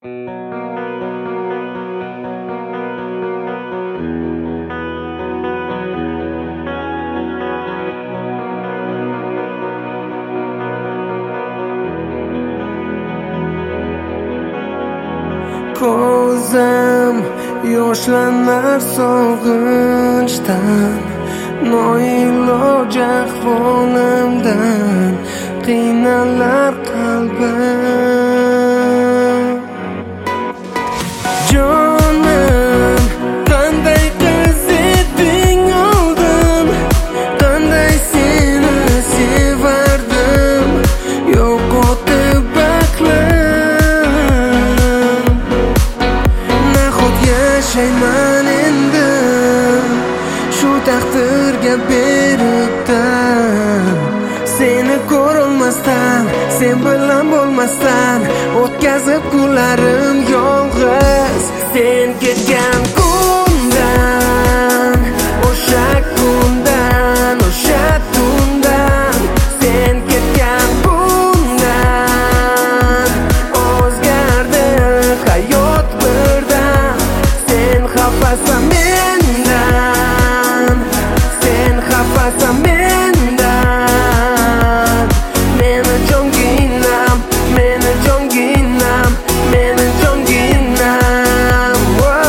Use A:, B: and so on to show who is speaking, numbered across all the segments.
A: Ko'zim yoshlanar sog'inchdan, noiloj ahvolimdan qiynalar qalbim. Jonim, qanday qiz eding oldin, qanday seni sevardim, yo'qotib aqlim. Nahot yashayman endi shu taqdirga beribdan, seni ko'rolmasdan, sen bilan bo'lmasdan o'tkazib kunlarim yolg'iz. Sen ketgan kundan, o'sha kundan, o'sha tundan, sen ketgan kundan o'zgardi hayot birdan. Sen xafasan mendan, sen xafasan mendan. Meni jonginam, meni jonginam, meni jonginam.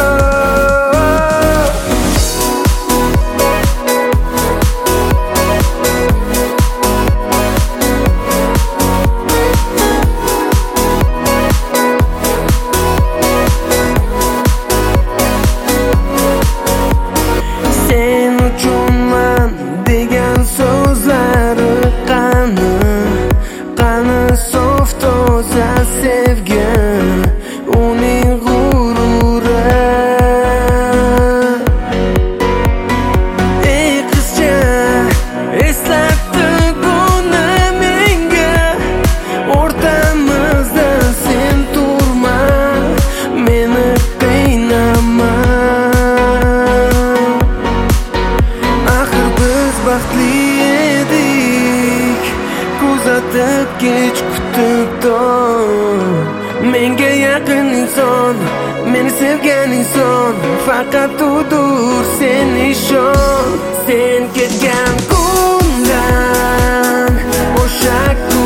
A: Sen uchunman degan so'zlari qani, qani sof toza sevgi, uning g'ururi. Ey qizcha, eslatdi buni menga, o'rtamizda sen turma, meni qiynama. Axir biz baxtli edik, kuzatib kech kutib tong. Menga yaqin inson, meni sevgan inson, faqat udur, sen ishon. Sen ketgan kundan, o'sha